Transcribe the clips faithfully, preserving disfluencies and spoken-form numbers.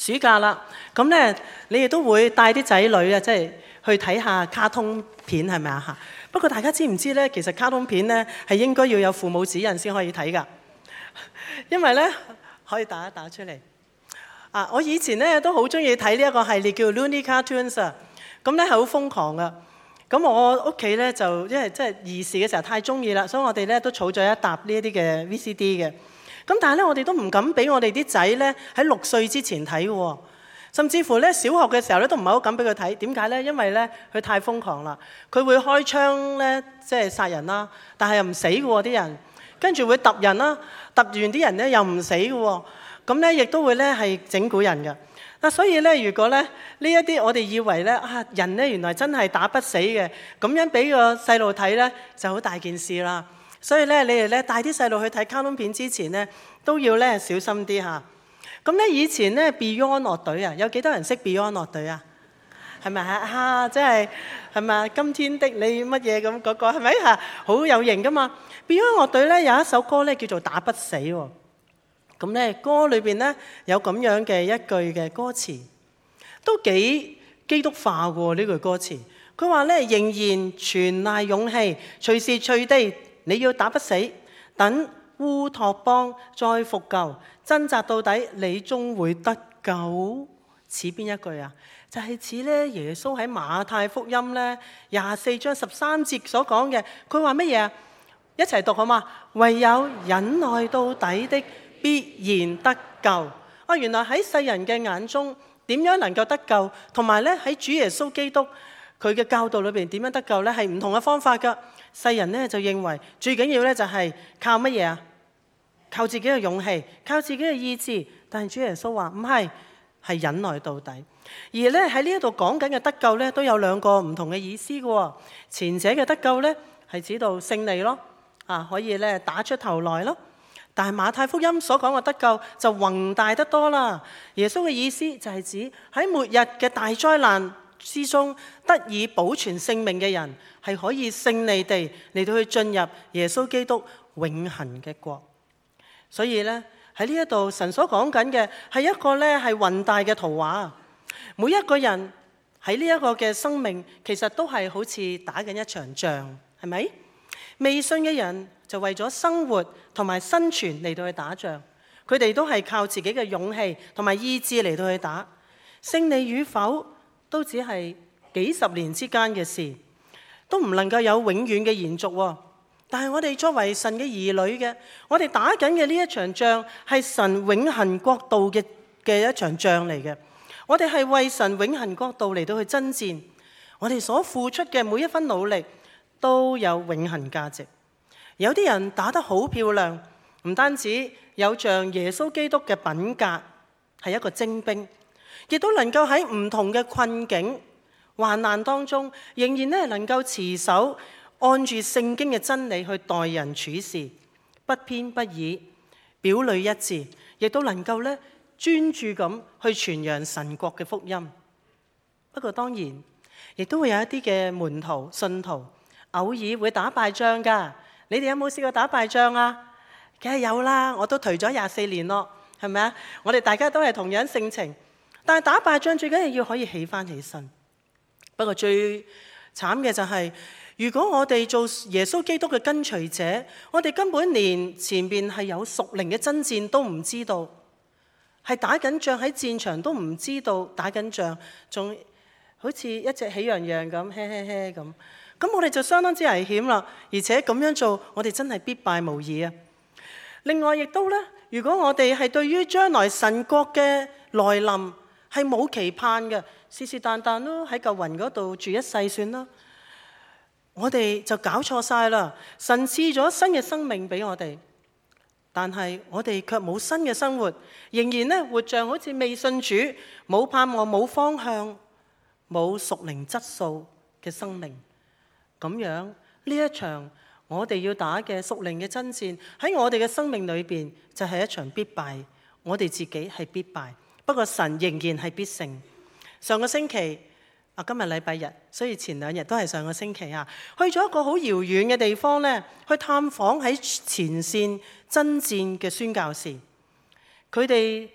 暑假啦，咁咧你亦都會帶啲仔女啊，即係去睇下卡通片，係咪啊嚇？不過大家知唔知咧？其實卡通片咧係應該要有父母指引先可以睇㗎，因為咧可以打一打出嚟。啊，我以前咧都好中意睇呢一個系列叫 Looney Cartoons 啊，咁咧係好瘋狂㗎。咁我屋企咧就因為即係兒時嘅時候太中意啦，所以我哋咧都儲咗一沓呢一啲嘅 V C D 嘅。咁但係咧，我哋都唔敢俾我哋啲仔咧喺六歲之前睇喎，甚至乎咧小學嘅時候咧都唔係好敢俾佢睇。點解咧？因為咧佢太瘋狂啦，佢會開槍咧即係殺人啦，但係又唔死嘅喎啲人，跟住會揼人啦，揼完啲人咧又唔死嘅喎，咁咧亦都會咧係整蠱人嘅。嗱，所以咧如果咧呢一啲我哋以為咧啊人咧原來真係打不死嘅，咁樣俾個細路睇咧就好大件事啦。所以咧，你哋咧帶啲細路去睇卡通片之前咧，都要咧小心啲嚇。咁咧以前咧 Beyond 樂隊啊，有幾多人識 Beyond 樂隊啊？係咪啊？嚇，即係係咪啊？今天的你乜嘢咁嗰個係咪嚇？好有型噶嘛 ！Beyond 樂隊咧有一首歌咧叫做《打不死》喎。咁咧歌裏邊咧有咁樣嘅一句嘅歌詞，都幾基督化喎呢句歌詞。佢話咧仍然全賴勇氣，隨時隨地。你要打不死，等烏托邦再復舊，掙扎到底，你終會得救。似邊一句啊？就係似咧耶穌喺馬太福音咧廿四章十三節所講嘅。佢話乜嘢啊？一齊讀好嘛？唯有忍耐到底的，必然得救。啊，原來喺世人嘅眼中，點樣能夠得救？同埋咧喺主耶穌基督佢嘅教導裏邊點樣得救咧？係唔同嘅方法㗎。世人咧就認為最緊要咧就係靠乜嘢啊？靠自己嘅勇氣，靠自己嘅意志。但係主耶穌話唔係，係忍耐到底。而咧喺呢一度講緊嘅得救咧都有兩個唔同嘅意思嘅。前者嘅得救咧係指到勝利咯，啊可以咧打出頭來咯。但係馬太福音所講嘅得救就宏大得多啦。耶穌嘅意思就係指喺末日嘅大災難之中得以保存性命嘅人，係可以勝利地嚟到去進入耶穌基督永恆嘅國。所以咧喺呢一度神所講緊嘅係一個咧係宏大嘅圖畫。每一個人喺呢一個嘅生命其實都係好似打緊一場仗，係咪？未信嘅人就為咗生活同埋生存嚟到去打仗，佢哋都係靠自己嘅勇氣同埋意志嚟到去打。勝利與否都只係幾十年之間嘅事，都唔能夠有永遠嘅延續。但係我哋作為神嘅兒女嘅，我哋打緊嘅呢一場仗係神永恆國度嘅嘅一場仗嚟嘅。我哋係為神永恆國度嚟到去爭戰，我哋所付出嘅每一分努力都有永恆價值。有啲人打得好漂亮，唔單止有像耶穌基督嘅品格，係一個精兵，亦都能夠喺唔同嘅困境患難當中，仍然咧能夠持守按住聖經嘅真理去待人處事，不偏不倚，表裏一致，亦都能夠咧專注咁去傳揚神國嘅福音。不過當然，亦都會有一啲嘅門徒信徒偶爾會打敗仗㗎。你哋有冇試過打敗仗啊？梗係有啦，我都頹咗廿四年咯，係咪啊？我哋大家都係同樣性情，但係打敗仗最緊要要可以起翻起身。不過最慘嘅就係，如果我哋做耶穌基督嘅跟隨者，我哋根本連前面係有屬靈嘅爭戰都唔知道，係打緊仗喺戰場都唔知道打緊仗，仲好似一隻喜羊羊咁，嘿嘿嘿咁。咁我哋就相當之危險啦，而且咁樣做，我哋真係必敗無疑啊！另外亦都咧，如果我哋係對於將來神國嘅來臨係冇期盼嘅，是是但但咯，喺嚿雲嗰度住一世算啦，我哋就搞錯晒啦！神賜咗新嘅生命俾我哋，但係我哋卻冇新嘅生活，仍然咧活像好似未信主、冇盼望、冇方向、冇屬靈質素嘅生命。咁樣呢一場我哋要打嘅屬靈嘅爭戰喺我哋嘅生命裏邊就係一場必敗，我哋自己係必敗，不過神仍然係必勝。上個星期啊，今日禮拜日，所以前兩日都係上個星期啊，去咗一個好遙遠嘅地方咧，去探訪喺前線爭戰嘅宣教士。佢哋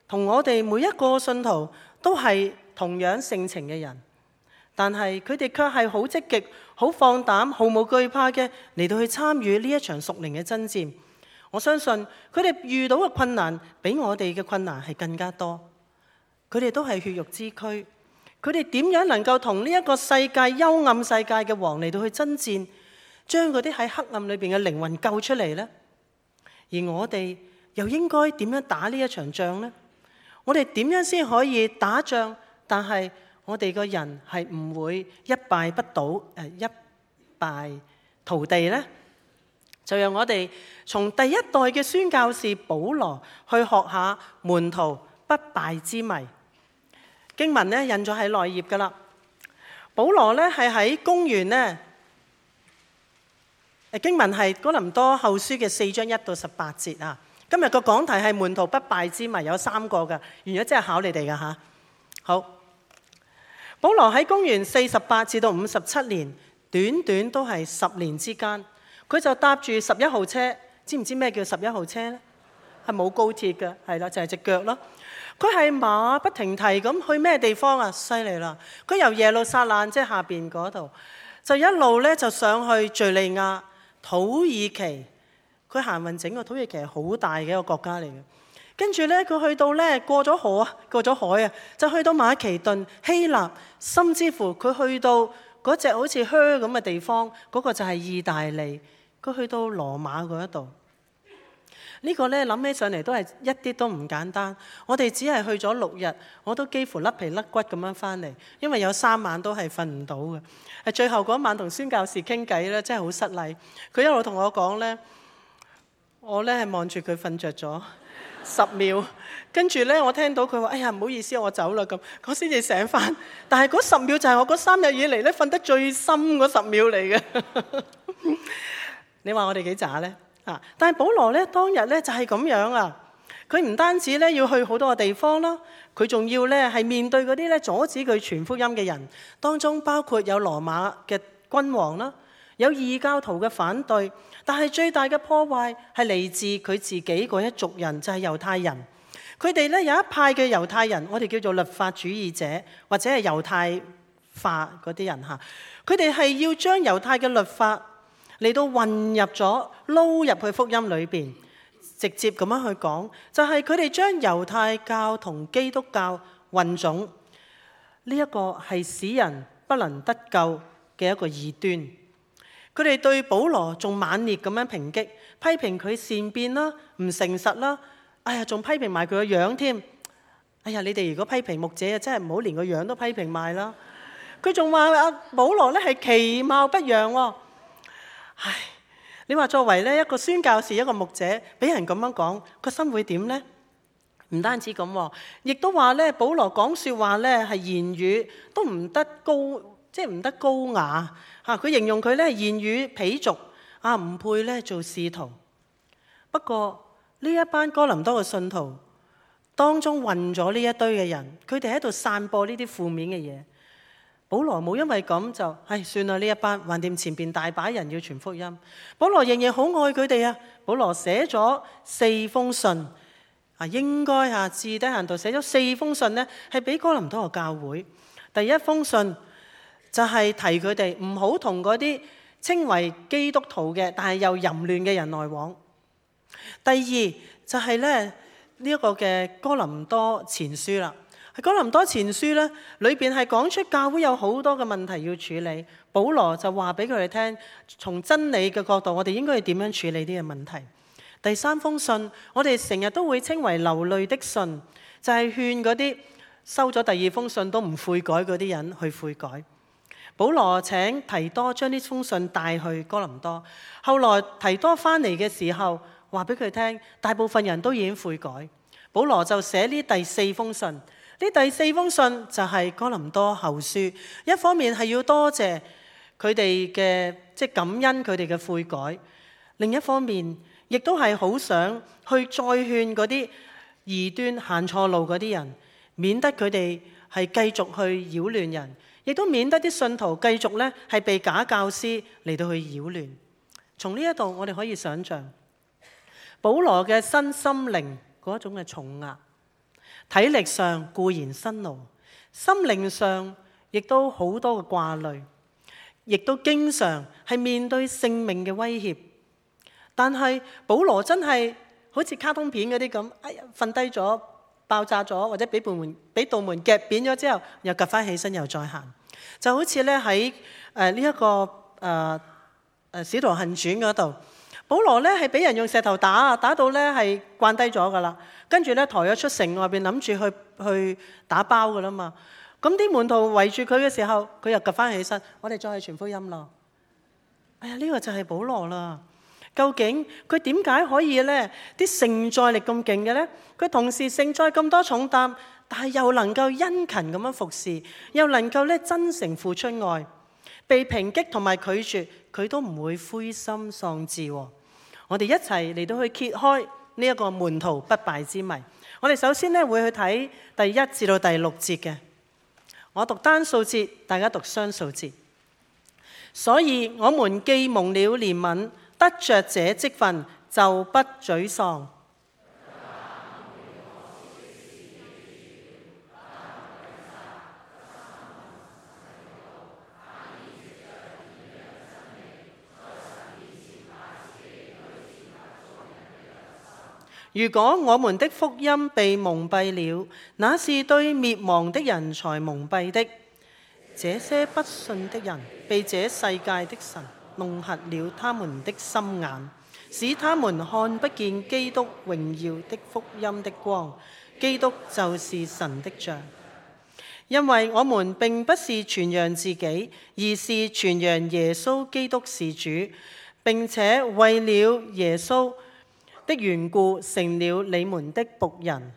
同我哋每一個信徒都係同樣性情嘅人，但係佢哋卻係好積極、好放膽、毫無懼怕嘅嚟到去參與呢一場屬靈嘅爭戰。我相信佢哋遇到嘅困難比我哋嘅困難係更加多。佢哋都係血肉之軀，佢哋點樣能夠同呢一個世界幽暗世界嘅王嚟到去爭戰，將嗰啲喺黑暗裏邊嘅靈魂救出嚟呢？而我哋又應該點樣打呢一場仗呢？我哋點樣先可以打仗，但係我哋個人係唔會一敗不倒，誒一敗塗地呢？就讓我哋從第一代嘅宣教士保羅去學下門徒不敗之謎。經文咧印咗喺內頁噶啦。保羅咧係喺公元呢，誒經文係哥林多後書嘅四章一到十八節啊。今日個講題係門徒不敗之謎，有三個噶，完咗即係考你哋噶吓。好，保羅喺公元四十八至到五十七年，短短都係十年之間，佢就搭住十一號車。知唔知咩叫十一號車呢？係冇高鐵嘅，係啦，就係隻腳咯。佢係馬不停蹄咁去咩地方啊？犀利啦！佢由耶路撒冷即係下邊嗰度，就一路咧就上去敘利亞、土耳其。佢行運整個土耳其係好大嘅一個國家嚟嘅。跟住咧，佢去到咧過咗河啊，過咗海啊，就去到馬其頓、希臘，甚至乎佢去到嗰隻好似靴咁嘅地方，嗰個就係意大利。佢去到羅馬嗰一度。呢個咧諗起上嚟都係一啲都唔簡單。我哋只係去咗六日，我都幾乎甩皮甩骨咁樣翻嚟，因為有三晚都係瞓唔到嘅。誒，最後嗰晚同宣教士傾偈咧，真係好失禮。佢一路同我講咧，我咧係望住佢瞓着咗十秒，跟住咧我聽到佢話：哎呀，唔好意思，我走啦咁，我先至醒翻。但係嗰十秒就係我嗰三日以嚟咧瞓得最深嗰十秒嚟嘅。你話我哋幾渣咧？啊！但係保羅咧當日咧就係咁樣啊！佢唔單止咧要去好多個地方啦，佢仲要咧係面對嗰啲咧阻止佢傳福音嘅人，當中包括有羅馬嘅君王啦，有異教徒嘅反對，但係最大嘅破壞係嚟自佢自己嗰一族人，就係猶太人。佢哋咧有一派嘅猶太人，我哋叫做律法主義者，或者係猶太化嗰啲人嚇。佢哋係要將猶太嘅律法嚟到混入咗，撈入去福音裏邊，直接咁樣去講，就係佢哋將猶太教同基督教混種，呢一個係使人不能得救嘅一個異端。佢哋對保羅仲猛烈咁樣抨擊，批評佢善辯啦、唔誠實啦，哎呀，仲批評埋佢個樣添。哎呀，你哋如果批評牧者啊，真係唔好連個樣都批評埋啦。佢仲話阿保羅咧係其貌不揚喎。唉，你話作為咧一個宣教士、一個牧者，俾人咁樣講，個心會點呢？唔單止咁，亦都話咧，保羅講説話咧係言語都唔得高，即係唔得高雅嚇。佢形容佢咧言語鄙俗啊，唔配咧做使徒。不過呢一班哥林多嘅信徒當中混咗呢一堆嘅人，佢哋喺度散播呢啲負面嘅嘢。保羅冇因為咁就，唉，算啦，呢一班橫掂前邊大把人要傳福音。保羅仍然好愛佢哋啊！保羅寫咗四封信啊，應該啊至低限度寫咗四封信呢，係俾哥林多嘅教會。第一封信就係提佢哋唔好同嗰啲稱為基督徒嘅，但係又淫亂嘅人來往。第二就係咧呢一個嘅哥林多前書啦。喺哥林多前書咧，裏邊係講出教會有好多嘅問題要處理。保羅就話俾佢哋聽，從真理嘅角度，我哋應該要點樣處理呢個問題。第三封信，我哋成日都會稱為流淚的信，就係勸嗰啲收咗第二封信都唔悔改嗰啲人去悔改。保羅請提多將呢封信帶去哥林多，後來提多翻嚟嘅時候，話俾佢聽，大部分人都已經悔改。保羅就寫呢第四封信。呢第四封信就係哥林多後書，一方面係要多謝佢哋嘅即係感恩佢哋嘅悔改，另一方面亦都係好想去再勸嗰啲異端行錯路嗰啲人，免得佢哋係繼續去擾亂人，亦都免得啲信徒繼續咧係被假教師嚟到去擾亂。從呢一度我哋可以想象保羅嘅身心靈嗰種嘅重壓。 體力上固然辛勞，心靈上亦都好多嘅掛慮，亦都經常係面對性命嘅威脅。但係保羅真係好似卡通片嗰啲咁，哎呀瞓低咗，爆炸咗，或者俾道門俾道門夾扁咗之後，又趌翻起身又再行，就好似咧喺誒呢一個誒誒《使徒行傳》嗰度，保羅咧係俾人用石頭打啊，打到咧係慣低咗噶啦，跟住咧抬咗出城外邊，諗住去去打包噶啦嘛。咁啲門徒圍住佢嘅時候，佢又趌翻起身，我哋再去傳福音咯。哎呀，呢個就係保羅啦。究竟佢點解可以呢啲承載力咁勁嘅呢？佢同時承載咁多重擔，但係又能夠殷勤咁樣服侍，又能夠咧真誠付出愛，被抨擊同埋拒絕，佢都唔會灰心喪志。我哋一齊嚟到去揭開呢一個門徒不敗之謎。我哋首先呢會去睇第一至到第六節嘅，我讀單數節，大家讀雙數節。所以我們既蒙了憐憫，得着這職分，就不沮喪。如果我們的福音被蒙蔽了，那是對滅亡的人才蒙蔽的。這些不信的人被這世界的神弄瞎了他們的心眼，使他們看不見基督榮耀的福音的光。基督就是神的像。因為我們並不是傳揚自己，而是傳揚耶穌基督是主，並且為了耶穌的緣故成了你們的僕人。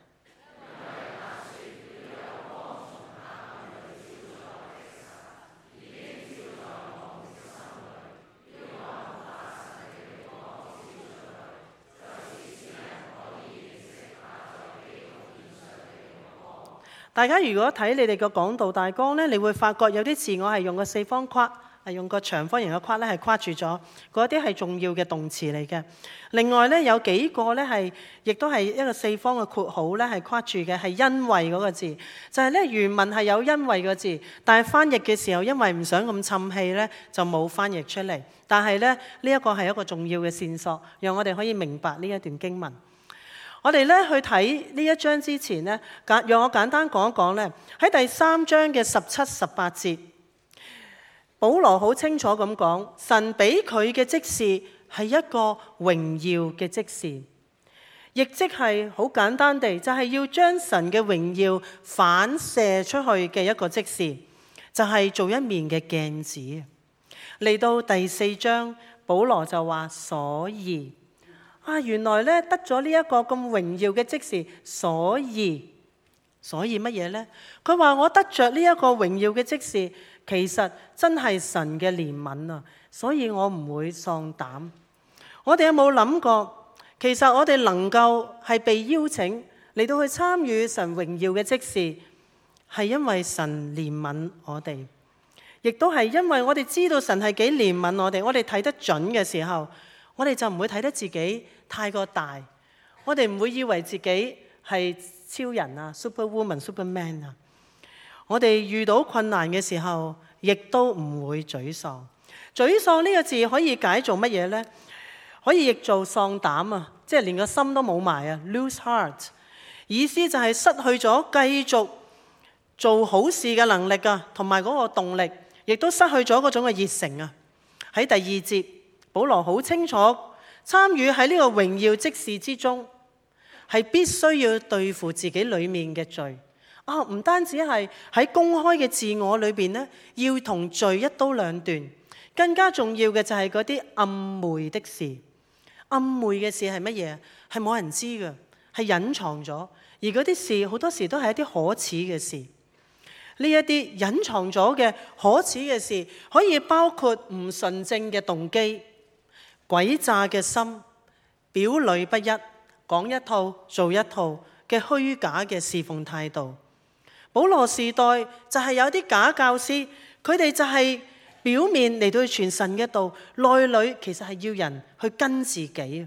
大家如果睇你哋個講道大綱呢，你會發覺有啲字我係用個四方框，係用個長方形嘅框咧，係框住咗，嗰啲係重要嘅動詞嚟嘅。另外呢，有幾個呢係，亦都係一個四方嘅括號呢係框住嘅，係因為嗰個字，就係呢原文係有因為個字，但係翻譯嘅時候因為唔想咁沉氣呢，就冇翻譯出嚟。但係呢，呢一個係一個重要嘅線索，讓我哋可以明白呢一段經文。我哋咧去睇呢一章之前呢，簡讓我簡單講一講呢，喺第三章嘅十七、十八節，保羅好清楚咁講，神俾佢嘅職事係一個榮耀嘅職事，亦即係好簡單地，就係要將神嘅榮耀反射出去嘅一個職事，就係做一面嘅鏡子。嚟到第四章，保羅就話所以。啊，原來咧得咗呢一個咁榮耀嘅職事，所以所以乜嘢呢？佢話我得着呢一個榮耀嘅職事，其實真係神嘅憐憫啊，所以我唔會喪膽。我哋有冇諗過，其實我哋能夠係被邀請嚟到去參與神榮耀嘅職事，係因為神憐憫我哋，亦都係因為我哋知道神係幾憐憫我哋，我哋睇得準嘅時候，我哋就唔會睇得自己太過大，我哋唔會以為自己係超人啊 ，Superwoman、Superman 啊。我哋遇到困難嘅時候，亦都唔會沮喪。沮喪呢個字可以解做乜嘢呢？可以譯做喪膽啊，即係連個心都冇埋啊 ，lose heart。意思就係失去咗繼續做好事嘅能力啊，同埋嗰個動力，亦都失去咗嗰種嘅熱誠啊。喺第二節，保羅好清楚。參與喺呢個榮耀職事之中，係必須要對付自己裏面嘅罪。啊，唔單止係喺公開嘅自我裏邊呢，要同罪一刀兩斷。更加重要嘅就係嗰啲暗昧的事。暗昧嘅事係乜嘢？係冇人知嘅，係隱藏咗。而嗰啲事好多時都係一啲可恥嘅事。呢一啲隱藏咗嘅可恥嘅事，可以包括唔純正嘅動機。詭詐嘅心，表裏不一，講一套做一套嘅虛假嘅侍奉態度。保羅時代就係有啲假教師，佢哋就係表面嚟到去傳神嘅道，內裏其實係要人去跟自己。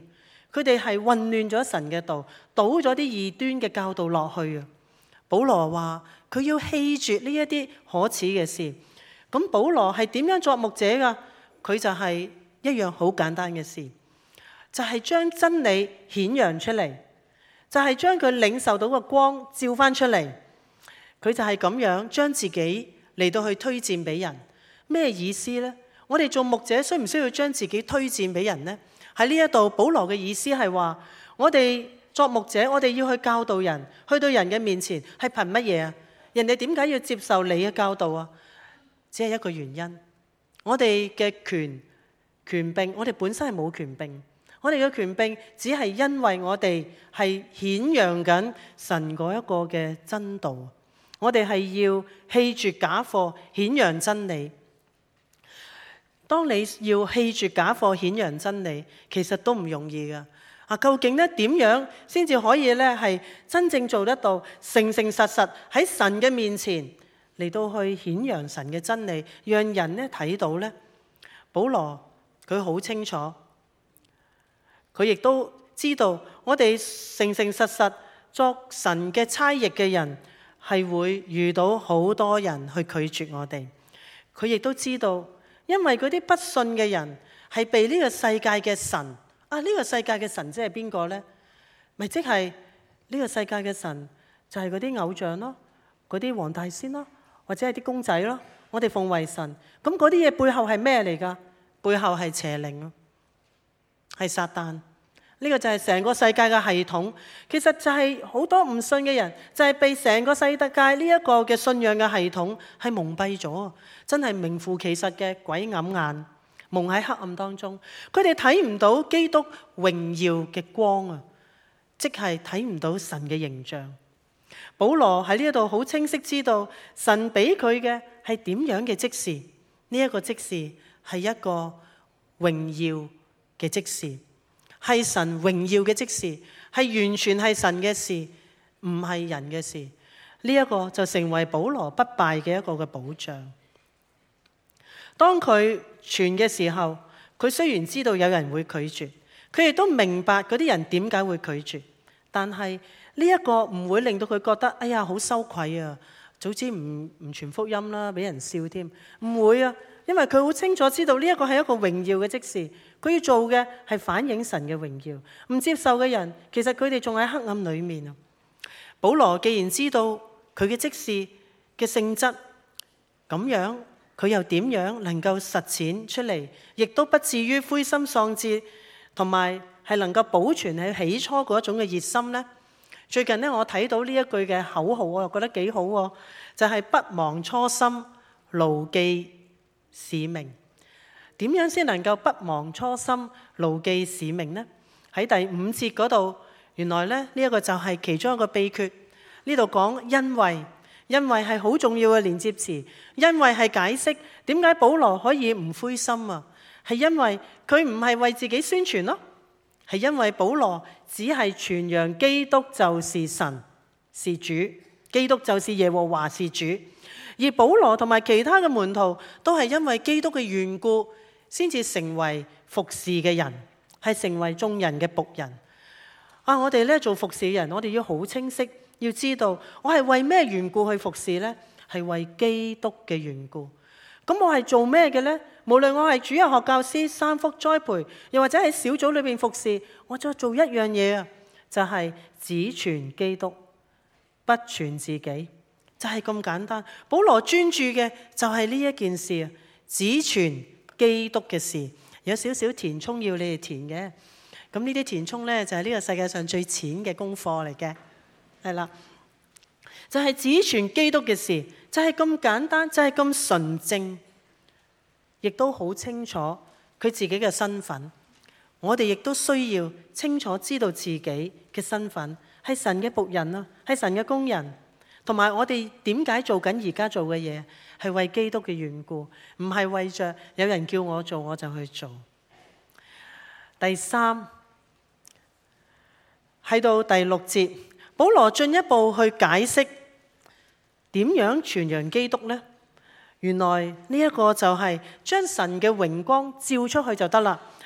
佢哋係混亂咗神嘅道，倒咗啲異端嘅教導落去啊！保羅話佢要棄絕呢一啲可恥嘅事。咁保羅係點樣作牧者噶？佢就係一樣好簡單嘅事，就係將真理顯揚出嚟，就係將佢領受到嘅光照翻出嚟。佢就係咁樣將自己嚟到去推薦俾人。咩意思呢？我哋做牧者需唔需要將自己推薦俾人呢？喺呢一度，保羅嘅意思係話，我哋作牧者，我哋要去教導人，去到人嘅面前，係憑乜嘢啊？人哋點解要接受你嘅教導啊？只係一個原因，我哋嘅權權柄，我哋本身係冇權柄，我哋嘅權柄只係因為我哋係顯揚緊神嗰一個嘅真道，我哋係要棄絕假貨，顯揚真理。當你要棄絕假貨，顯揚真理，其實都唔容易噶。啊，究竟咧點樣先至可以咧係真正做得到，誠誠實實喺神嘅面前嚟到去顯揚神嘅真理，讓人咧睇到呢？保羅佢好清楚，佢亦都知道我哋誠誠實實作神嘅差役嘅人係會遇到好多人去拒絕我哋。佢亦都知道，因為嗰啲不信嘅人係被呢個世界嘅神啊，呢個世界嘅神即係邊個呢？咪即係呢個世界嘅神就係嗰啲偶像咯，嗰啲黃大仙咯，或者係啲公仔咯，我哋奉為神。咁嗰啲嘢背後係咩嚟㗎？背後係邪靈咯，係撒旦。呢個就係成個世界嘅系統。其實就係好多唔信嘅人，就係被成個世界呢一個嘅信仰嘅系統係蒙蔽咗，真係名副其實嘅鬼揞眼，蒙喺黑暗當中。佢哋睇唔到基督榮耀嘅光啊，即係睇唔到神嘅形象。保羅喺呢一度好清晰知道神俾佢嘅係點樣嘅職事，呢一個職事係一個榮耀嘅職事。係神榮耀嘅職事，係完全係神嘅事，唔係人嘅事。呢、這、一個就成為保羅不敗嘅一個嘅保障。當佢傳嘅時候，佢雖然知道有人會拒絕，佢亦都明白嗰啲人點解會拒絕，但係呢一個唔會令到佢覺得哎呀好羞愧啊，早知唔唔傳福音啦，俾人笑添，唔會啊。因為佢好清楚知道呢一個係一個榮耀嘅職事，佢要做嘅係反映神嘅榮耀。唔接受嘅人，其實佢哋仲喺黑暗裏面啊。保羅既然知道佢嘅職事嘅性質，咁樣佢又點樣能夠實踐出嚟，亦都不至於灰心喪志，同埋係能夠保存喺起初嗰一種嘅熱心呢？最近呢，我睇到呢一句嘅口號，我又覺得幾好喎，就係、是、不忘初心，牢記使命。點樣先能夠不忘初心，牢記使命呢？喺第五節嗰度，原來咧呢一個就係其中一個秘訣。呢度講因為，因為係好重要嘅連接詞，因為係解釋點解保羅可以唔灰心啊？係因為佢唔係為自己宣傳咯，係因為保羅只係傳揚基督就是神是主，基督就是耶和華是主。而保羅同埋其他嘅門徒都係因為基督嘅緣故，先至成為服侍嘅人，係成為眾人嘅僕人。啊，我哋咧做服侍嘅人，我哋要好清晰，要知道我係為咩緣故去服侍呢？係為基督嘅緣故。咁我係做咩嘅呢？無論我係主日學教師、三福栽培，又或者喺小組裏邊服侍，我就做一樣嘢啊，就係只傳基督，不傳自己。就係咁簡單。保羅專注嘅就係呢一件事啊，只傳基督嘅事。有少少填充要你哋填嘅，咁呢啲填充呢，就係呢個世界上最淺嘅功課嚟嘅，係啦，就係只傳基督嘅事，就係咁簡單，就係咁純正，亦都好清楚佢自己嘅身份。我哋亦都需要清楚知道自己嘅身份，係神嘅僕人啊，係神嘅工人。同埋我哋點解做緊而家做嘅嘢，係為基督嘅緣故，唔係為着有人叫我做我就去做。第三，喺到第六節，保羅進一步去解釋點樣傳揚基督呢？原來呢一個就係將神嘅榮光照出去就得啦。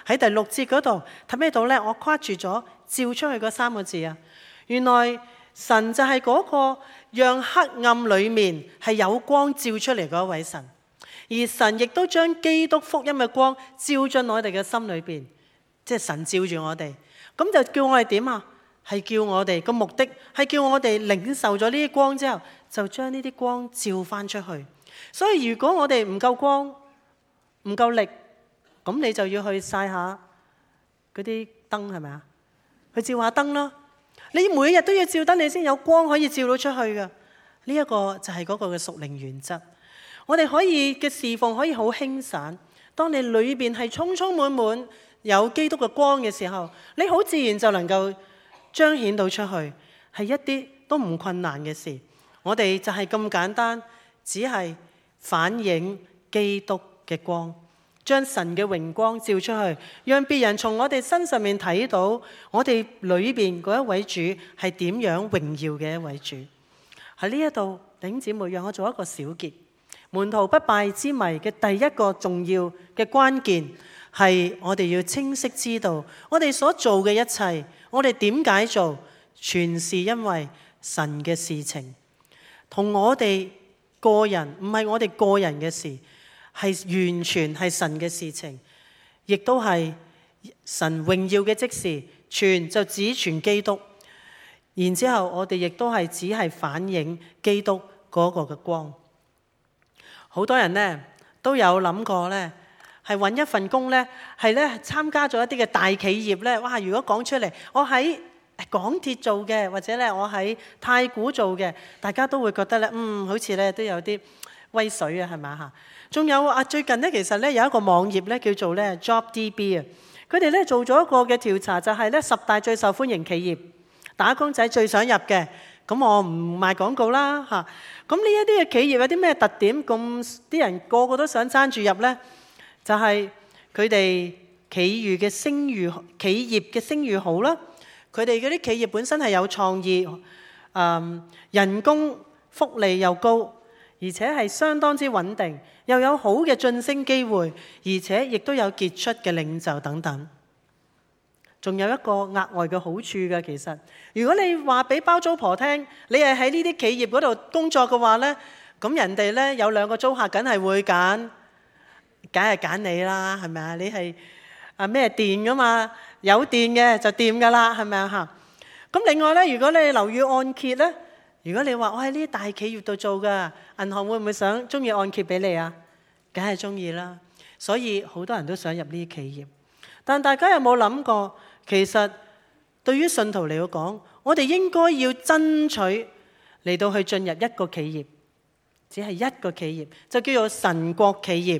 喺第六節嗰度睇咩到呢？我跨住咗照出去嗰三個字啊！原來神就係嗰個讓黑暗裏面係有光照出嚟嗰位神，而神亦都將基督福音嘅光照進我哋嘅心裏邊，即係神照住我哋，咁就叫我哋點啊？係叫我哋個目的係叫我哋領受咗呢啲光之後，就將呢啲光照翻出去。所以如果我哋唔夠光，唔夠力，咁你就要去曬下嗰啲燈，係咪啊？去照下燈咯。你每日都要照燈，你先有光可以照到出去㗎。呢一個就係嗰個嘅屬靈原則。我哋可以嘅侍奉可以好輕散。當你裏邊係充充滿滿有基督嘅光嘅時候，你好自然就能夠彰顯到出去，係一啲都唔困難嘅事。我哋就係咁簡單，只係反映基督嘅光，將神嘅榮光照出去，讓別人從我哋身上面睇到我哋裏邊嗰一位主係點樣榮耀嘅一位主。喺呢一度，弟兄姊妹，讓我做一個小結。門徒不敗之謎嘅第一個重要嘅關鍵係我哋要清晰知道，我哋所做嘅一切，我哋點解做，全是因為神嘅事情，同我哋個人唔係我哋個人嘅事，係完全係神嘅事情，亦都係神榮耀嘅職事，傳就只傳基督。然之後我哋亦都係只係反映基督嗰個嘅光。好多人呢都有諗過呢，係揾一份工呢，係呢參加咗一啲嘅大企業呢。哇！如果講出嚟，我喺港鐵做嘅，或者呢我喺太古做嘅，大家都會覺得呢，嗯，好似呢都有啲威水啊，係咪啊？仲有啊，最近呢，其實呢有一個網頁呢叫做呢 JobDB 啊，佢哋呢做咗一個嘅調查，就係呢十大最受歡迎企業，打工仔最想入嘅。咁我唔賣廣告啦嚇。咁呢一啲嘅企業有啲咩特點？咁啲人個個都想爭住入呢？就係佢哋企業嘅聲譽，企業嘅聲譽好啦。佢哋嗰啲企業本身係有創意，嗯，人工福利又高，而且係相當之穩定，又有好嘅晉升機會，而且亦都有傑出嘅領袖等等。仲有一個額外嘅好處嘅，其實如果你話俾包租婆聽，你係喺呢啲企業嗰度工作嘅話呢，咁人哋呢有兩個租客，梗係會揀，梗係揀你啦，係咪啊？你係啊咩電噶嘛？有電嘅就掂噶啦，係咪啊？嚇！咁另外呢，如果你留意按揭呢，如果你話我喺呢啲大企業度做噶，銀行會唔會想中意按揭俾你啊？梗係中意啦。所以好多人都想入呢啲企業，但大家有冇諗過？其實對於信徒嚟講，我哋應該要爭取嚟到去進入一個企業，只係一個企業，就叫做神國企業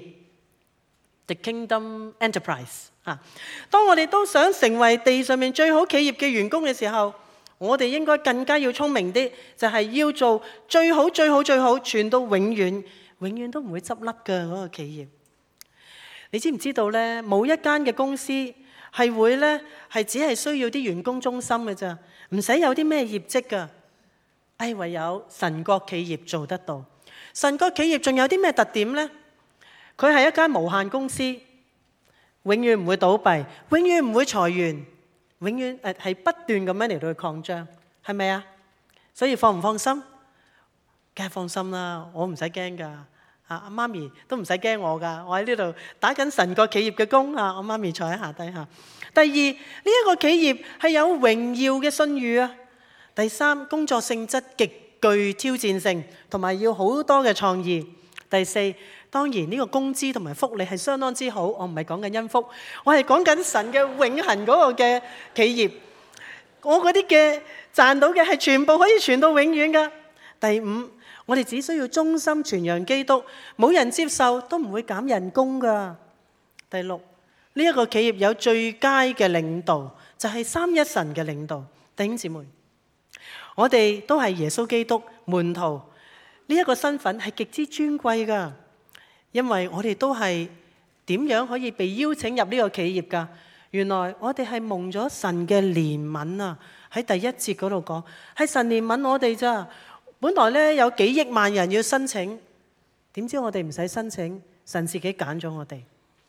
The Kingdom Enterprise 啊。當我哋都想成為地上面最好企業嘅員工嘅時候，我哋應該更加要聰明啲，就係要做最好最好最好，傳到永遠，永遠都唔會執笠嘅嗰個企業。你知唔知道呢？冇一間嘅公司係會呢，係只係需要啲員工忠心嘅咋，唔使有啲咩業績噶。哎，唯有神國企業做得到。神國企業仲有啲咩特點呢？佢係一間無限公司，永遠唔會倒閉，永遠唔會裁員，永遠誒係不斷咁樣嚟到去擴張，係咪啊？所以放唔放心？梗係放心啦，我唔使驚噶。啊！阿媽咪都唔使驚我噶，我喺呢度打緊神國企業嘅工啊！我媽咪坐喺下低下。第二，呢一個企業係有榮耀嘅信譽啊。第三，工作性質極具挑戰性，同埋要好多嘅創意。第四，當然呢個工資同埋福利係相當之好。我唔係講緊恩福，我係講緊神嘅永恆嗰個嘅企業。我嗰啲嘅賺到嘅係全部可以傳到永遠噶。第五，我哋只需要忠心傳揚基督，冇人接受都唔會減人工噶。第六，呢一個企業有最佳嘅領導，就係三一神嘅領導。弟兄姊妹，我哋都係耶穌基督門徒，呢一個身份係極之尊貴噶，因為我哋都係點樣可以被邀請入呢個企業噶？原來我哋係蒙咗神嘅憐憫啊！喺第一節嗰度講，係神憐憫我哋咋。本來咧有幾億萬人要申請，點知我哋唔使申請，神自己揀咗我哋。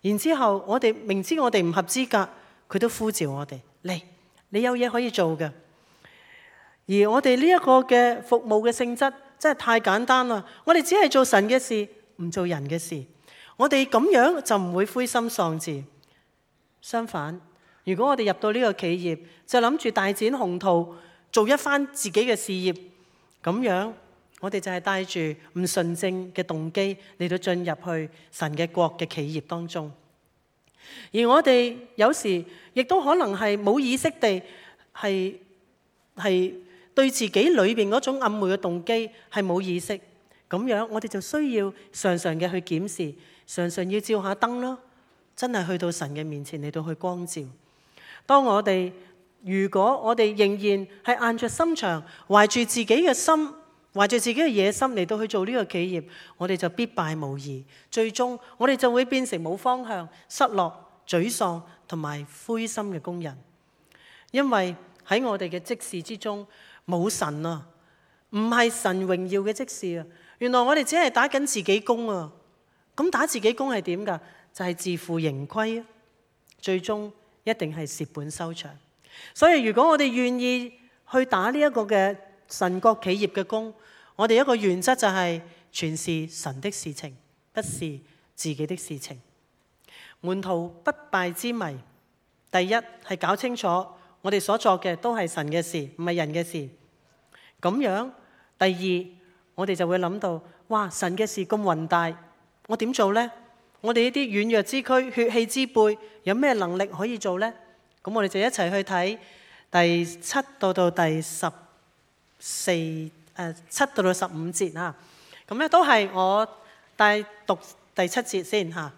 然之後我哋明知我哋唔合資格，佢都呼召我哋嚟，你有嘢可以做嘅。而我哋呢一個嘅服務嘅性質真係太簡單啦，我哋只係做神嘅事，唔做人嘅事。我哋咁樣就唔會灰心喪志。相反，如果我哋入到呢個企業，就諗住大展宏圖，做一番自己嘅事業，咁樣我哋就係帶住唔純正嘅動機嚟到進入去神嘅國嘅企業當中。而我哋有時亦都可能係冇意識地係係對自己裏邊嗰種暗昧嘅動機係冇意識，咁樣我哋就需要常常嘅去檢視，常常要照下燈咯，真係去到神嘅面前嚟到去光照。當我哋如果我哋仍然係硬着心腸，懷住自己嘅心，懷住自己嘅野心嚟到去做呢個企業，我哋就必敗無疑，最終我哋就會變成冇方向、失落、沮喪同埋灰心嘅工人。因為喺我哋嘅職事之中冇神啊，唔係神榮耀嘅職事啊，原來我哋只係打緊自己工啊。咁打自己工係點㗎？就係、是、自負盈虧啊，最終一定係蝕本收場。所以如果我哋願意去打呢一個嘅神國企業嘅工，我哋一個原則就係全是神的事情，不是自己的事情。門徒不敗之謎，第一係搞清楚我哋所作嘅都係神嘅事，唔係人嘅事。咁樣，第二我哋就會諗到，哇！神嘅事咁宏大，我點做呢？我哋呢啲軟弱之軀、血氣之輩，有咩能力可以做呢？咁我哋就一齊去睇第七到到第十四誒七到到十五節啊。咁咧都係我帶讀第七節先嚇。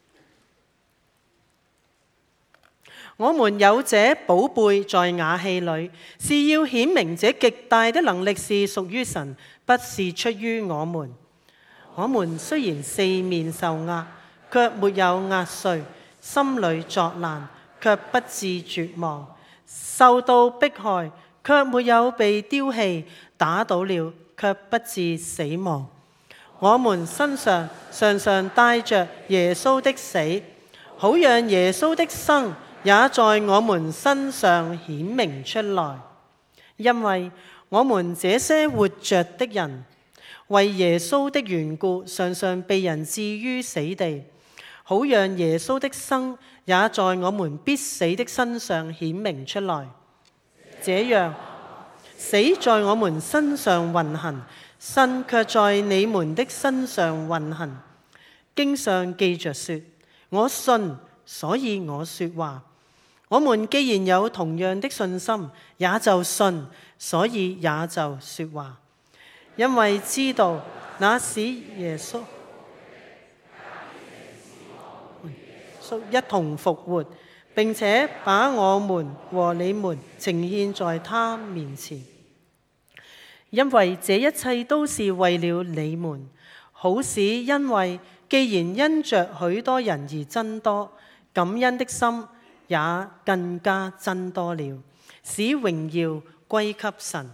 我們有這寶貝在瓦器裏，是要顯明這極大的能力是屬於神，不是出於我們。我們雖然四面受壓，卻沒有壓碎；心裏作難，卻不致絕望；受到迫害，卻沒有被丟棄；打倒了，卻不致死亡。我們身上常常帶着耶穌的死，好讓耶穌的生也在我們身上顯明出來。因為我們這些活着的人，為耶穌的緣故，常常被人置於死地，好讓耶穌的生也在我們必死的身上顯明出來。這樣，死在我們身上運行，生卻在你們的身上運行。經上記着說：我信，所以我說話。我們既然有同樣的信心，也就信，所以也就說話。因為知道那使耶穌一同復活，並且把我們和你們呈現在他面前。因為這一切都是為了你們，好使因為既然因着許多人而增多，感恩的心也更加增多了，使榮耀歸給神。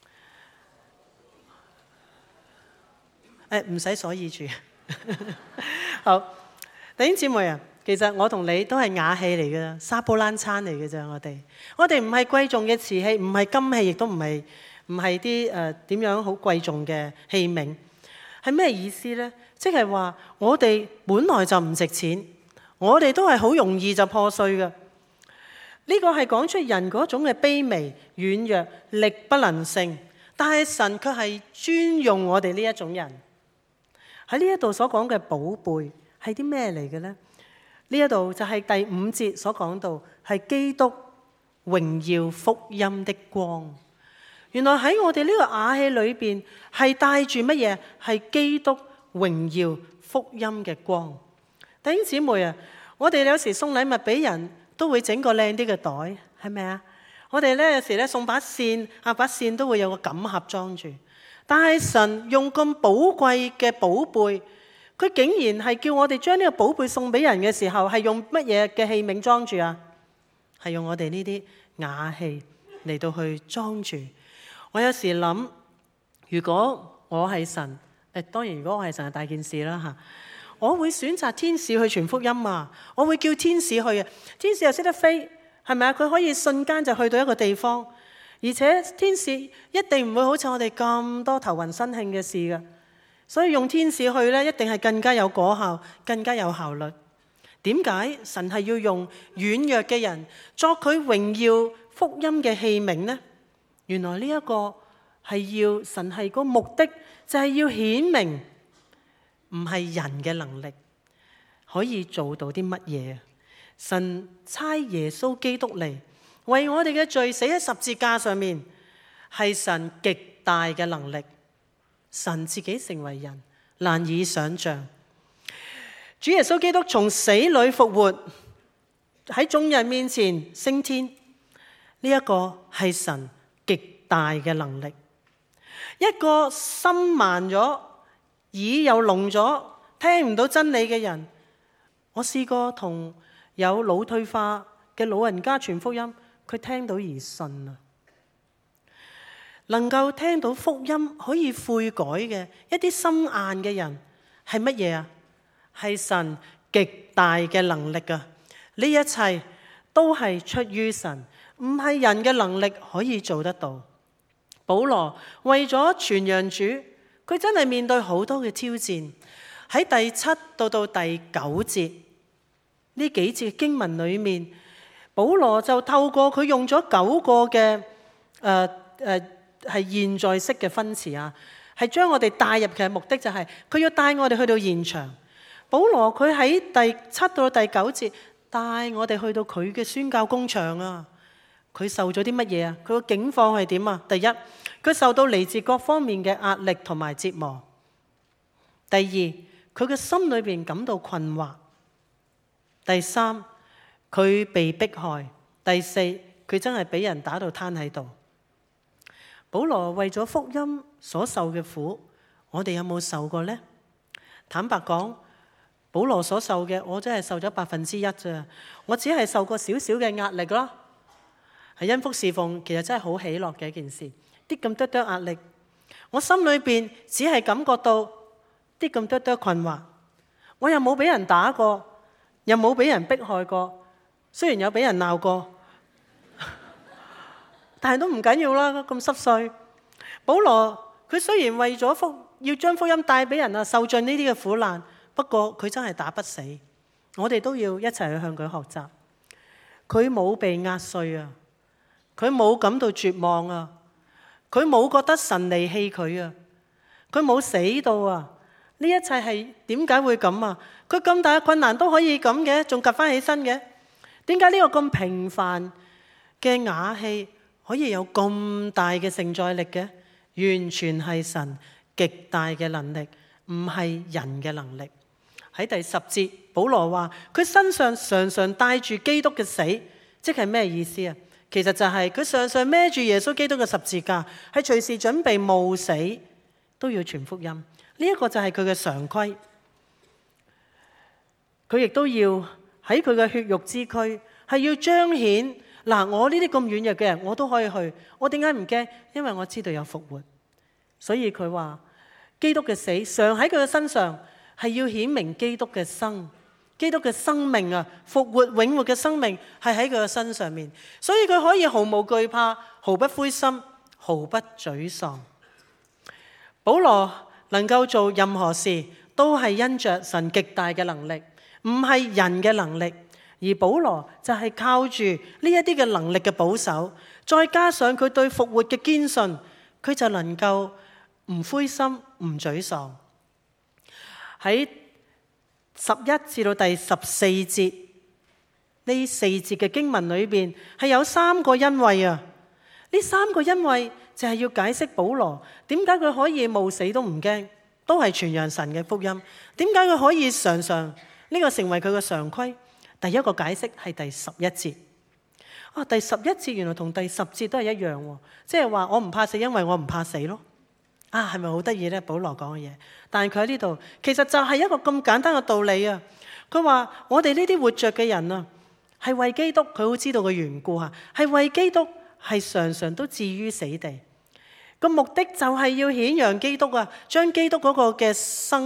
誒，唔使所以住。好，弟兄姊妹啊，其實我同你都係瓦器嚟嘅，沙煲罌罉嚟嘅啫。我哋我哋唔係貴重嘅瓷器，唔係金器，亦都唔係唔係啲誒點樣好貴重嘅器皿。係咩意思呢？即係話我哋本來就唔值錢，我哋都係好容易就破碎嘅。呢個係講出人嗰種嘅卑微、軟弱、力不能勝，但係神卻係專用我哋呢一種人。喺呢一度所講嘅寶貝係啲咩嚟嘅呢？呢一度就係第五節所講到，係基督榮耀福音的光。原來喺我哋呢個瓦器裏邊係帶住乜嘢？係基督榮耀福音嘅光。弟兄姊妹啊，我哋有時送禮物俾人都會整個靚啲嘅袋，係咪啊？我哋咧有時咧送把扇，啊把扇都會有個錦盒裝住。但係神用咁寶貴嘅寶貝，佢竟然係叫我哋將呢個寶貝送俾人嘅時候，係用乜嘢嘅器皿裝住啊？係用我哋呢啲瓦器嚟到去裝住。我有時諗，如果我係神，誒當然如果我係神係大件事啦嚇。 我會選擇天使去傳福音啊，我會叫天使去啊。天使又識得飛，係咪啊？佢可以瞬間就去到一個地方，而且天使一定唔會好似我哋咁多頭暈身㷫嘅事㗎。所以用天使去呢，一定係更加有果效，更加有效率。點解神係要用軟弱嘅人作佢榮耀福音嘅器皿呢？原來呢一個係要神係個目的，就係要顯明唔係人嘅能力可以做到啲乜嘢。神差耶穌基督嚟為我哋嘅罪死喺十字架上面，係神極大嘅能力。神自己成為人，難以想象。主耶穌基督從死裏復活，喺眾人面前升天，呢一個係神極大嘅能力。一個心盲咗、耳又聾咗、聽唔到真理嘅人，我試過同有腦退化嘅老人家傳福音，佢聽到而信啊。能夠聽到福音可以悔改嘅一啲心硬嘅人係乜嘢啊？係神極大嘅能力啊！呢一切都係出於神，唔係人嘅能力可以做得到。保羅為咗傳揚主，佢真係面對好多嘅挑戰。喺第七到到第九節呢幾節經文裏面，保羅就透過佢用咗九個嘅誒誒係現在式嘅分詞啊，係將我哋帶入嘅目的就係佢要帶我哋去到現場。保羅佢喺第七到第九節帶我哋去到佢嘅宣教工場啊。佢受咗啲乜嘢啊？佢個境況係點啊？第一，佢受到嚟自各方面嘅壓力同埋折磨。第二，佢嘅心裏邊感到困惑。第三，佢被迫害。第四，佢真係俾人打到攤喺度。保羅為咗福音所受嘅苦，我哋有冇受過呢？坦白講，保羅所受嘅，我真係受咗百分之一咋。我只係受過少少嘅壓力咯。係因福侍奉，其實真係好喜樂嘅一件事。啲咁多多壓力，我心裏邊只係感覺到啲咁多多困惑。我又冇俾人打過，又冇俾人迫害過，雖然有俾人鬧過。但係都唔緊要啦，咁濕碎。保羅佢雖然為咗福要將福音帶俾人啊，受盡呢啲嘅苦難，不過佢真係打不死。我哋都要一齊去向佢學習。佢冇被壓碎啊，佢冇感到絕望啊，佢冇覺得神離棄佢啊，佢冇死到啊。呢一切係點解會咁啊？佢咁大嘅困難都可以咁嘅，仲趌翻起身嘅。點解呢個咁平凡嘅瓦器可以有咁大嘅承載力嘅？完全係神極大嘅能力，唔係人嘅能力。喺第十節，保羅話佢身上常常帶住基督嘅死，即係咩意思啊？其實就係佢常常孭住耶穌基督嘅十字架，係隨時準備冒死都要傳福音。呢、這、一個就係佢嘅常規。佢亦都要喺佢嘅血肉之軀，係要彰顯。嗱，我呢啲咁軟弱嘅人，我都可以去。我點解唔驚？因為我知道有復活。所以佢話基督嘅死常喺佢嘅身上，係要顯明基督嘅生，基督嘅生命啊，復活永活嘅生命係喺佢嘅身上面。所以佢可以毫無懼怕，毫不灰心，毫不沮喪。保羅能夠做任何事，都係因着神極大嘅能力，唔係人嘅能力。而保羅就係靠住呢一啲嘅能力嘅保守，再加上佢對復活嘅堅信，佢就能夠唔灰心唔沮喪。喺十一至到第十四節呢四節嘅經文裏邊，係有三個因為啊。呢三個因為就係要解釋保羅點解佢可以冒死都唔驚，都係傳揚神嘅福音。點解佢可以常常呢個成為佢嘅常規？第一個解釋係第十一節。啊，第十一節原來同第十節都係一樣喎，即係話我唔怕死，因為我唔怕死咯。啊，係咪好得意呢？保羅講嘅嘢，但係佢喺呢度其實就係一個咁簡單嘅道理啊。佢話我哋呢啲活着嘅人啊，係為基督，佢好知道嘅緣故啊，係為基督，係常常都置於死地。個目的就係要顯揚基督啊，將基督嗰個嘅生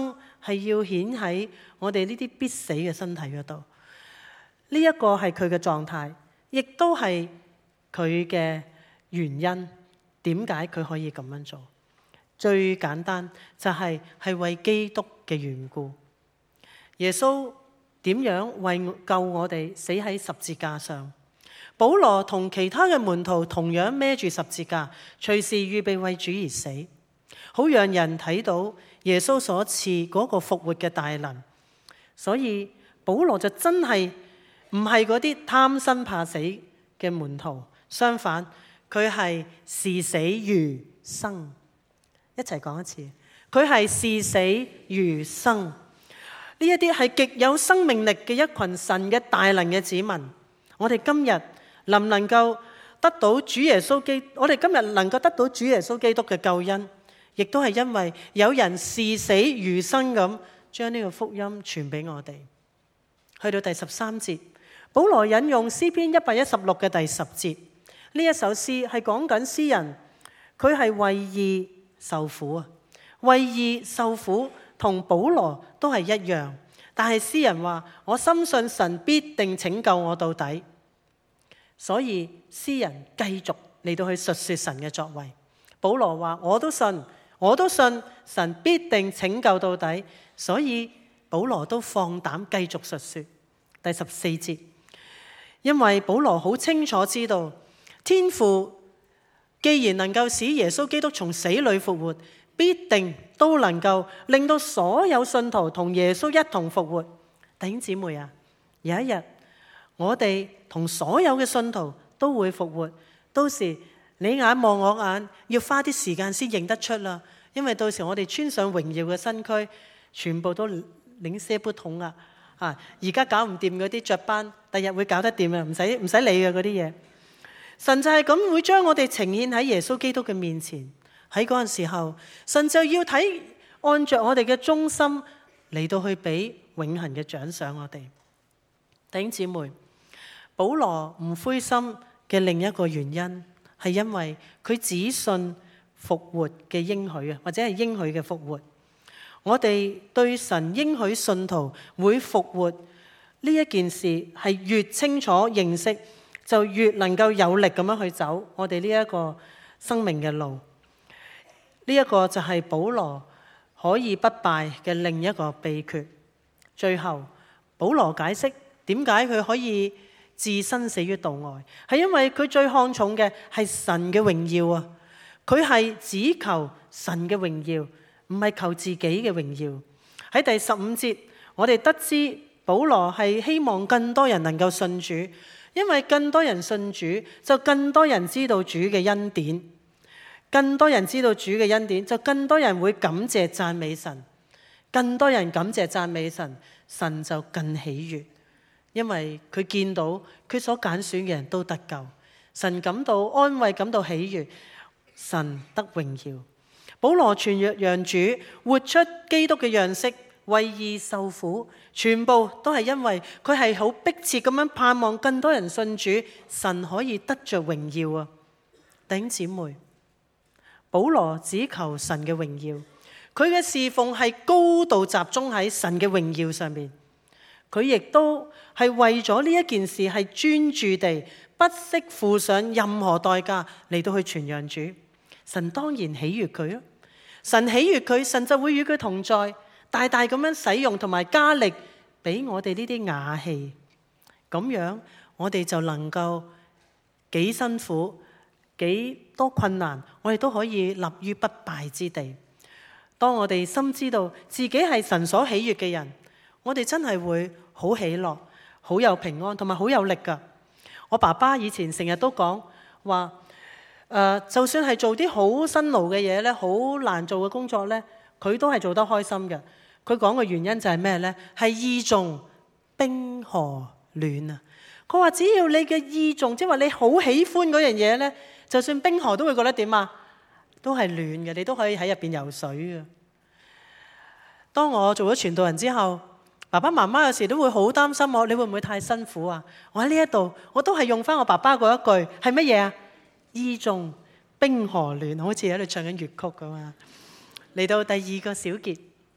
係要顯喺我哋呢啲必死嘅身體嗰度。呢一個係佢嘅狀態，亦都係佢嘅原因。點解佢可以咁樣做？最簡單就係係為基督嘅緣故。耶穌點樣為救我哋死喺十字架上？保羅同其他嘅門徒同樣孭住十字架，隨時預備為主而死，好讓人睇到耶穌所賜嗰個復活嘅大能。所以保羅就真係唔係嗰啲貪生怕死嘅門徒，相反佢係視死如生。一齊講一次，佢係視死如生。呢一啲係極有生命力嘅一群神嘅大能嘅子民。我哋今日能唔能夠得到主耶穌基？我哋今日能夠得到主耶穌基督嘅救恩，亦都係因為有人視死如生咁將呢個福音傳俾我哋。去到第十三節，保羅引用詩篇一百一十六嘅第十節，呢一首詩係講緊詩人佢係為義受苦啊，為義受苦同保羅都係一樣，但係詩人話我深信神必定拯救我到底。所以詩人繼續嚟到去述說神嘅作為。保羅話我都信，我都信神必定拯救到底，所以保羅都放膽繼續述說。第十四節，因為保羅好清楚知道天父既然能夠使耶穌基督從死裏復活，必定都能夠令到所有信徒同耶穌一同復活。弟兄姊妹啊，有一日我哋同所有嘅信徒都會復活，到時你眼望我眼，要花啲時間先認得出啦。因為到時我哋穿上榮耀嘅身軀，全部都領些不同啊！啊，而家搞唔掂嗰啲雀斑，第日會搞得掂啊！唔使唔使理嘅嗰啲嘢。神就係咁會將我哋呈現喺耶穌基督嘅面前。喺嗰陣時候，神就要睇按着我哋嘅忠心嚟到去俾永恆嘅獎賞我哋。弟兄姊妹，保羅唔灰心嘅另一個原因係因為佢只信復活嘅應許啊，或者係應許嘅復活。我哋對神應許信徒會復活呢一件事係越清楚認識，就越能夠有力咁樣去走我哋呢一個生命嘅路。呢一個就係保羅可以不敗嘅另一個秘訣。最後保羅解釋點解佢可以置生死於度外，係因為佢最看重嘅係神嘅榮耀啊！佢係只求神嘅榮耀，唔係求自己嘅榮耀。喺第十五節，我哋得知保羅係希望更多人能夠信主，因為更多人信主，就更多人知道主嘅恩典。更多人知道主嘅恩典，就更多人會感謝讚美神。更多人感謝讚美神，神就更喜悅，因為佢見到佢所揀選嘅人都得救，神感到安慰，感到喜悅，神得榮耀。保羅傳揚主，活出基督嘅樣式，為義受苦，全部都係因為佢係好迫切咁樣盼望更多人信主，神可以得着榮耀啊！弟兄姊妹，保羅只求神嘅榮耀，佢嘅侍奉係高度集中喺神嘅榮耀上面。佢亦都係為咗呢一件事係專注地不惜付上任何代價嚟到去傳揚主。神當然喜悅佢啊！神喜悅佢，神就會與佢同在，大大咁樣使用同埋加力俾我哋呢啲瓦器。咁樣我哋就能夠幾辛苦幾多困難，我哋都可以立於不敗之地。當我哋深知道自己係神所喜悅嘅人，我哋真係會好喜樂，好有平安，同埋好有力噶。我爸爸以前成日都講話，誒、呃，就算係做啲好辛勞嘅嘢咧，好難做嘅工作咧，佢都係做得開心嘅。佢講嘅原因就係咩咧？係意重冰河暖啊！佢話只要你嘅意重，即係話你好喜歡嗰樣嘢咧，就算冰河都會覺得點啊？都係暖嘅，你都可以喺入邊游水嘅。當我做咗傳道人之後，爸爸媽媽有時都會好擔心我，你會唔會太辛苦啊？我喺呢一度，我都係用翻我爸爸嗰一句，係乜嘢啊？意重冰河暖，好似喺度唱緊粵曲咁啊！嚟到第二個小節，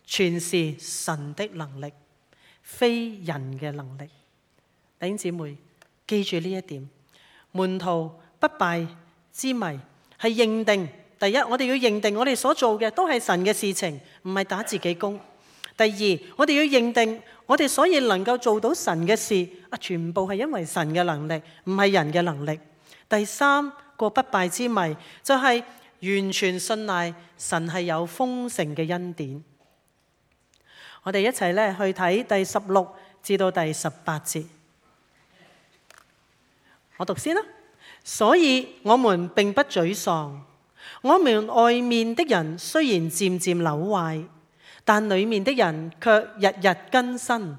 全是神的能力，非人嘅能力。弟兄姊妹，記住呢一點。門徒不敗之謎係認定，第一，我哋要認定我哋所做嘅都係神嘅事情，唔係打自己工。第二，我哋要認定我哋所以能夠做到神嘅事啊，全部係因為神嘅能力，唔係人嘅能力。第三個不敗之謎就係完全信賴神係有豐盛嘅恩典。我哋一齊咧去睇第十六至到第十八節。我讀先啦。所以我們並不沮喪，我們外面的人雖然漸漸朽壞，但裏面的人卻日日更新。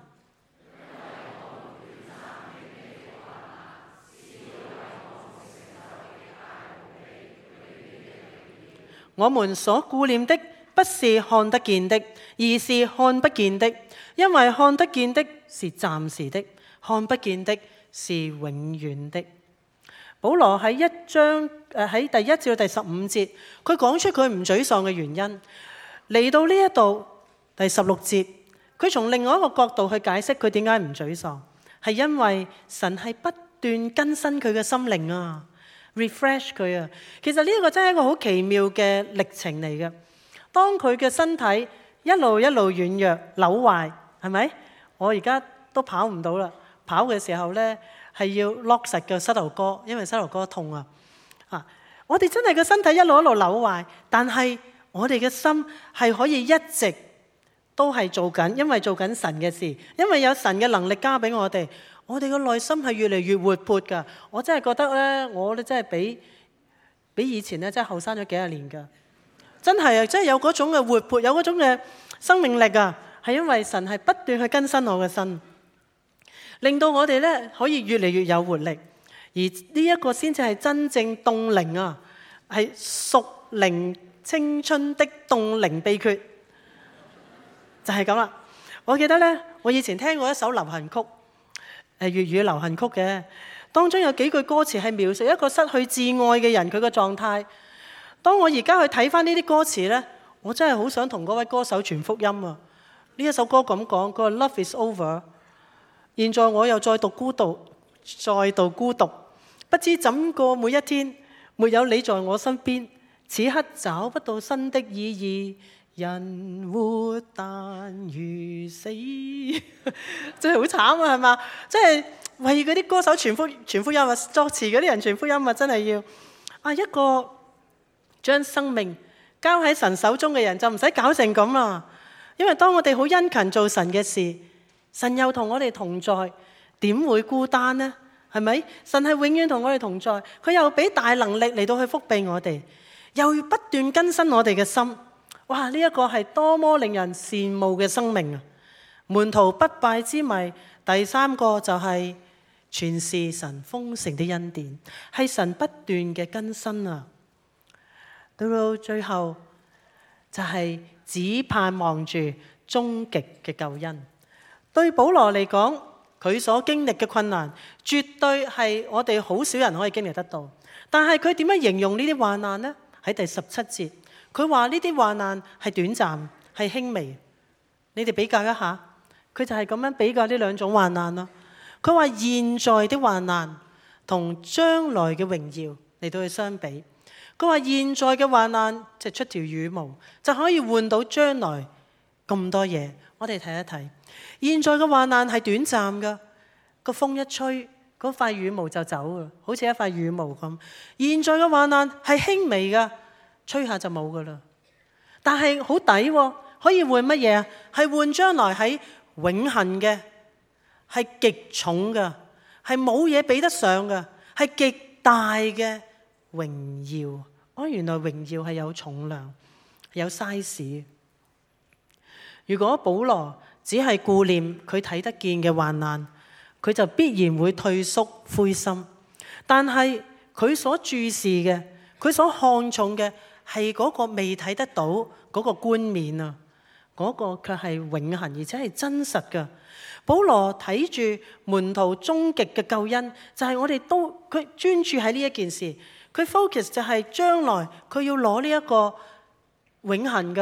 我們所顧念的不是看得見的，而是看不見的，因為看得見的是暫時的，看不見的是永遠的。保羅喺一章誒喺第一至到第十五節，佢講出佢唔沮喪嘅原因。嚟到呢一度第十六節，佢從另外一個角度去解釋佢點解唔沮喪，係因為神係不斷更新佢嘅心靈啊，refresh 佢啊。其實呢一個真係一個好奇妙嘅歷程嚟嘅。當佢嘅身體一路一路軟弱朽壞，係咪？我而家都跑唔到啦，跑嘅時候呢，係要 lock 實嘅膝頭哥，因為膝頭哥痛啊！啊，我哋真係個身體一路一路朽壞，但係我哋嘅心係可以一直都係做緊，因為做緊神嘅事，因為有神嘅能力加俾我哋，我哋嘅內心係越嚟越活潑噶。我真係覺得咧，我咧真係比比以前咧真係後生咗幾廿年噶，真係啊！真係有嗰種嘅活潑，有嗰種嘅生命力啊！係因為神係不斷去更新我嘅身，令到我哋咧可以越嚟越有活力，而呢一個先至係真正凍齡啊，係屬靈青春的凍齡秘訣，就係咁啦。我記得咧，我以前聽過一首流行曲，誒粵語流行曲嘅，當中有幾句歌詞係描述一個失去摯愛嘅人佢嘅狀態。當我而家去睇翻呢啲歌詞咧，我真係好想同嗰位歌手傳福音啊！呢一首歌咁講，佢話 Love is over。現在我又再度孤獨，再度孤獨，不知怎過每一天，沒有你在我身邊，此刻找不到新的意義。人活但如死，真係好慘啊，係嘛？即係為嗰啲歌手傳福傳福音啊，作詞嗰啲人傳福音啊，真係要啊一個將生命交喺神手中嘅人，就唔使搞成咁啦。因為當我哋好殷勤做神嘅事，神又同我哋同在，點會孤單呢？係咪？神係永遠同我哋同在，佢又俾大能力嚟到去覆庇我哋，又要不斷更新我哋嘅心。哇！呢一個係多麼令人羨慕嘅生命啊！門徒不敗之謎，第三個就係全是神豐盛的恩典，係神不斷嘅更新啊！到到最後就係只盼望住終極嘅救恩。對保羅嚟講，佢所經歷嘅困難絕對係我哋好少人可以經歷得到。但係佢點樣形容呢啲患難呢？喺第十七節，佢話呢啲患難係短暫，係輕微。你哋比較一下，佢就係咁樣比較呢兩種患難啦。佢話現在的患難同將來嘅榮耀嚟到去相比，佢話現在嘅患難就出條羽毛就可以換到將來咁多嘢。我哋睇一睇，現在嘅患難係短暫噶，個風一吹，嗰塊羽毛就走啦，好似一塊羽毛咁。現在嘅患難係輕微噶，吹下就冇噶啦。但係好抵，可以換乜嘢啊？係換將來喺永恆嘅，係極重嘅，係冇嘢比得上嘅，係極大嘅榮耀。哦，原來榮耀係有重量，有 size。如果保羅只係顧念佢睇得見嘅患難，佢就必然會退縮灰心。但係佢所注視嘅，佢所看重嘅係嗰個未睇得到嗰個冠冕啊，嗰個卻係永恆而且係真實嘅。保羅睇住門徒終極嘅救恩，就係我哋都佢專注喺呢一件事，佢 focus 就係將來佢要攞呢一個永恆嘅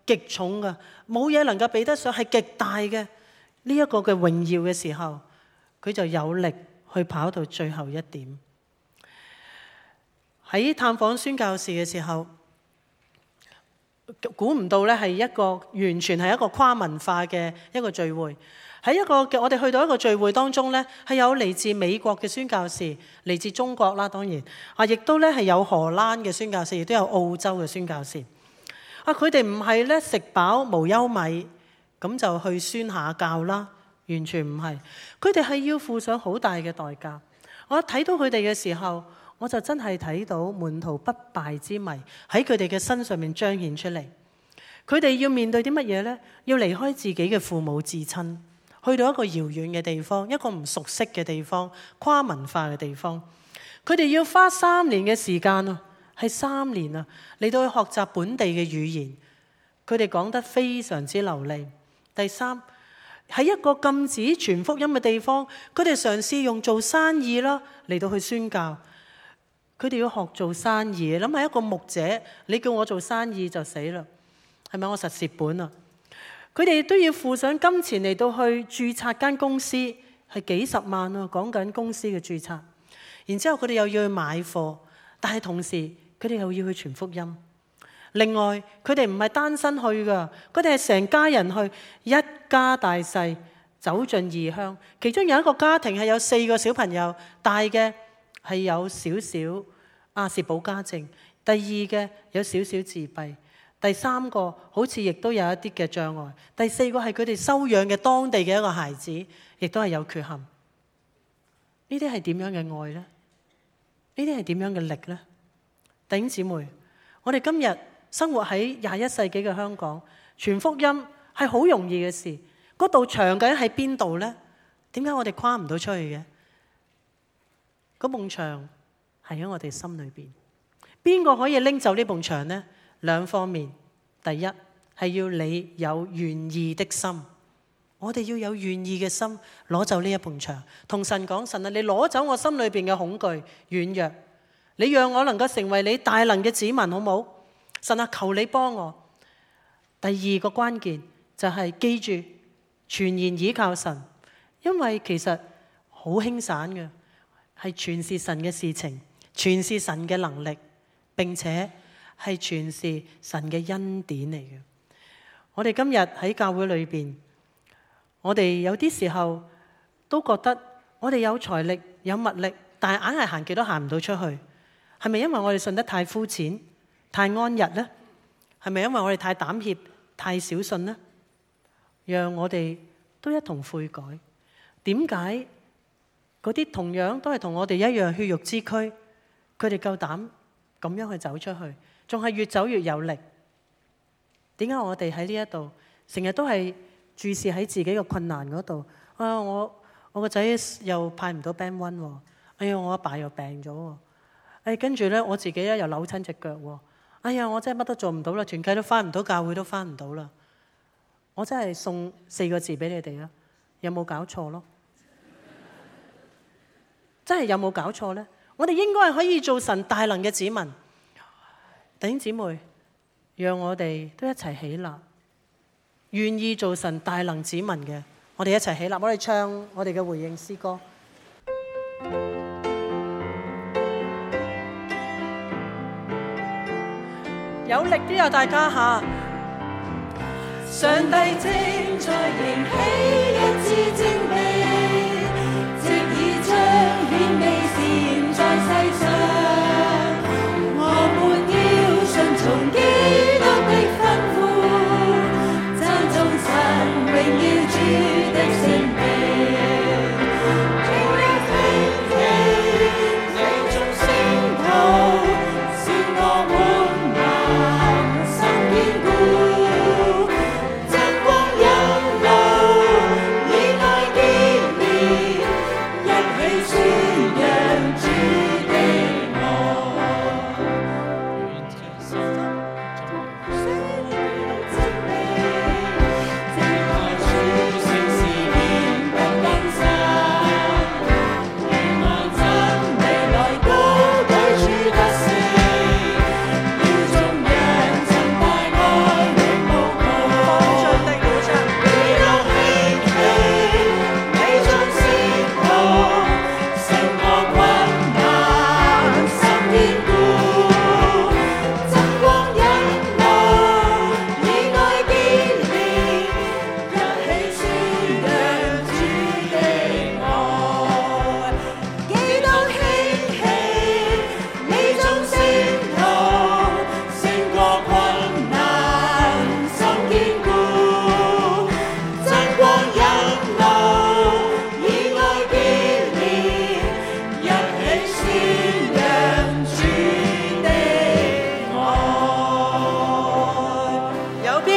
極重嘅，冇嘢能夠比得上，係極大嘅呢一個嘅榮耀嘅時候，佢就有力去跑到最後一點。喺探訪宣教士嘅時候，估唔到咧係一個完全係一個跨文化嘅一個聚會。喺一個我哋去到一個聚會當中咧，係有嚟自美國嘅宣教士，嚟自中國啦，當然啊，亦都咧係有荷蘭嘅宣教士，亦都有澳洲嘅宣教士。啊，佢哋唔係咧食飽無憂米咁就去宣下教啦，完全唔係。佢哋係要付上好大嘅代價。我睇到佢哋嘅時候，我就真係睇到門徒不敗之謎喺佢哋嘅身上面彰顯出嚟。佢哋要面對啲乜嘢呢？要離開自己嘅父母至親，去到一個遙遠嘅地方，一個唔熟悉嘅地方，跨文化嘅地方。佢哋要花三年嘅時間啊，係三年啊，嚟到去學習本地嘅語言。佢哋講得非常之流利。第三，喺一個禁止傳福音嘅地方，佢哋嘗試用做生意啦嚟到去宣教。佢哋要學做生意，諗下一個牧者，你叫我做生意就死啦，係咪？我實蝕本啊！佢哋都要付上金錢嚟到去註冊間公司，係幾十萬啊！講緊公司嘅註冊，然之後佢哋又要去買貨，但係同時佢哋又要去傳福音。另外，佢哋唔係單身去㗎，佢哋係成家人去，一家大細走進異鄉。其中有一個家庭係有四個小朋友，大嘅係有少少亞氏保加症，第二嘅有少少自閉，第三個好似亦都有一啲嘅障礙，第四個係佢哋收養嘅當地嘅一個孩子，亦都係有缺陷。呢啲係點樣嘅愛呢？呢啲係點樣嘅力呢？弟兄姊妹，我哋今日生活喺廿一世紀嘅香港，傳福音係好容易嘅事。嗰道牆究竟喺邊度呢？點解我哋跨唔到出去嘅？嗰埲牆係喺我哋心裏邊。邊個可以拎走呢埲牆呢？兩方面，第一係要你有願意的心，我哋要有願意嘅心攞走呢一埲牆，同神講：神啊，你攞走我心裏邊嘅恐懼軟弱，你讓我能夠成為你大能嘅子民，好冇？神啊，求你幫我。第二個關鍵就係記住全然倚靠神，因為其實好輕散嘅，係全是神嘅事情，全是神嘅能力，並且係全是神嘅恩典嚟嘅。我哋今日喺教會裏邊，我哋有啲時候都覺得我哋有財力有物力，但係硬係行極都行唔到出去。係咪因為我哋信得太膚淺、太安逸呢？係咪因為我哋太膽怯、太小信呢？讓我哋都一同悔改。點解嗰啲同樣都係同我哋一樣血肉之軀，佢哋夠膽咁樣去走出去，仲係越走越有力？點解我哋喺呢一度成日都係注視喺自己嘅困難嗰度？啊，我我個仔又派唔到 band one 喎，哎呀，我阿爸又病咗喎，哎，跟住咧我自己咧又扭親隻腳喎，哎呀，我真係乜都做唔到啦，團契都返唔到，教會都返唔到啦。我真係送四個字俾你哋啊，有冇搞錯咯？真係有冇搞錯呢？我哋應該係可以做神大能嘅子民。弟兄姊妹，讓我哋都一齊起立，願意做神大能子民嘅，我哋一齊起立，我哋唱我哋嘅回應詩歌。有力啲啊，大家吓！上帝正在迎起一支精兵，藉以彰顯美善在世上。我們要順從基督的吩咐，讚頌神榮耀主的聖名。天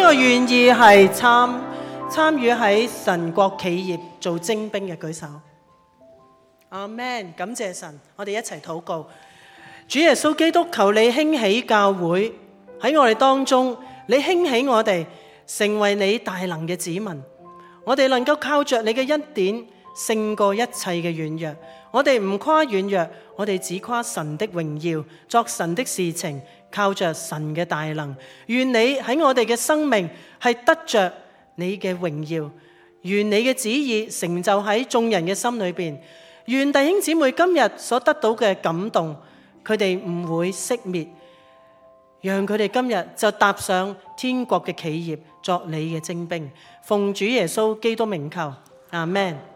個願意係參參與喺神國企業做精兵嘅舉手。阿們，感謝神，我哋一齊禱告。主耶穌基督，求你興起教會喺我哋當中，你興起我哋成為你大能嘅子民，我哋能夠靠着你嘅恩典勝過一切嘅軟弱。我哋唔誇軟弱，我哋只誇神的榮耀，作神的事情，靠着神嘅大能。願你喺我哋嘅生命係得着你嘅榮耀，願你嘅旨意成就喺眾人嘅心裏邊。願弟兄姊妹今日所得到嘅感動，佢哋唔會熄滅，讓佢哋今日就踏上天國嘅企業，作你嘅精兵。奉主耶穌基督名求，阿們。